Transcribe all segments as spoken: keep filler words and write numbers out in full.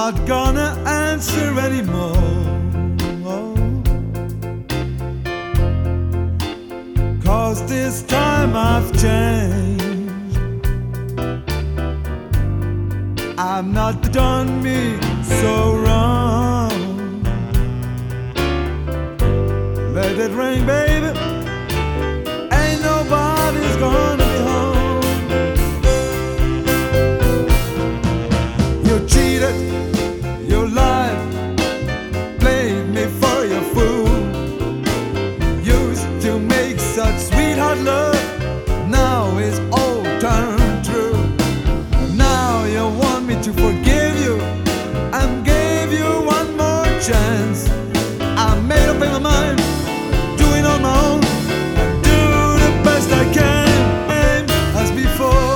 not gonna answer anymore. Cause this time I've changed. I've not done me so wrong. Let it ring, baby. Ain't nobody's gonna be home. You cheated, you lied, played me for your fool. Used to make such sweetheart love, now it's all turned true. Now you want me to forgive you and gave you one more chance. I made up in my mind, doing on my own, do the best I can as before.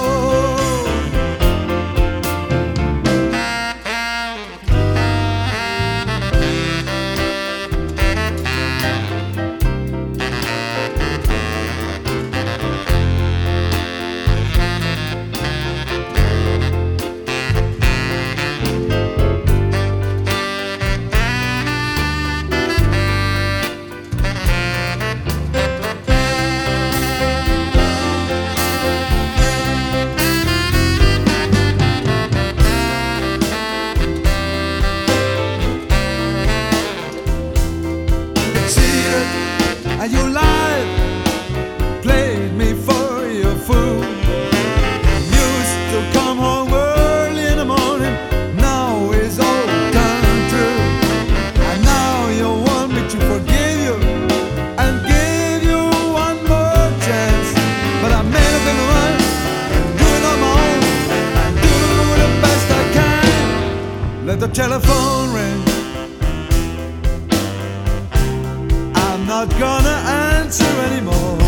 And you lied, played me for your fool. Used to come home early in the morning, now it's all turned true. And now you want me to forgive you and give you one more chance. But I made up in my mind, do it on my own, and do the best I can. Let the telephone ring, I'm not gonna answer anymore.